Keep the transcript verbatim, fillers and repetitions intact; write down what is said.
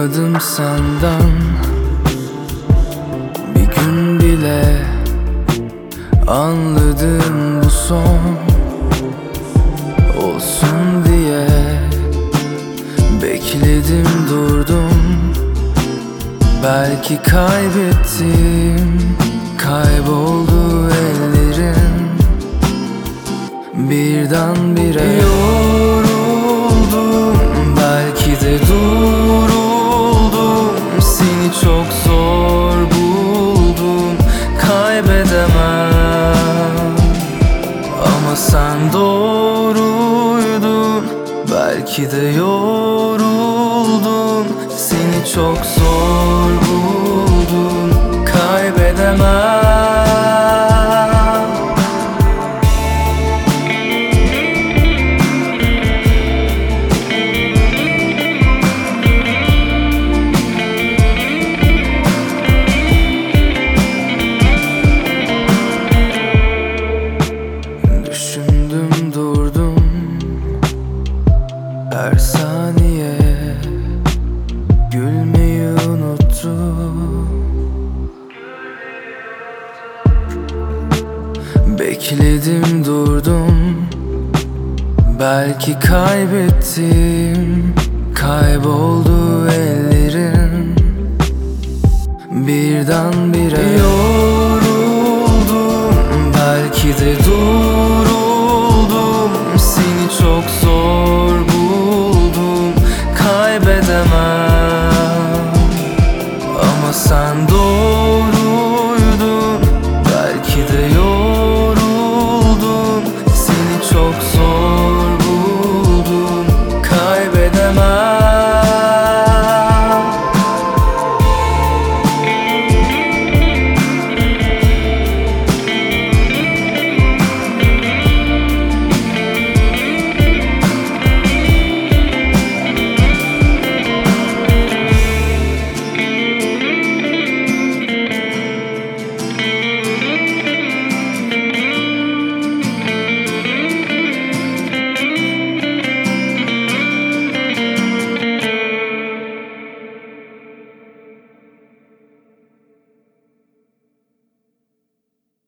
Duymadım senden bir gün bile. Anladım bu son olsun diye. Bekledim durdum, belki kaybettim. Kayboldu ellerin birdenbire. Yoruldum, belki de duruldum. Seni çok zor buldum, kaybedemem. Ama sen doğruydun, belki de yoruldum. Seni çok zor buldum, kaybedemem. Düşündüm durdum her saniye, gülmeyi unuttum. Bekledim durdum, belki kaybettim. Kayboldu ellerin birdenbire. Yoruldum, belki de dur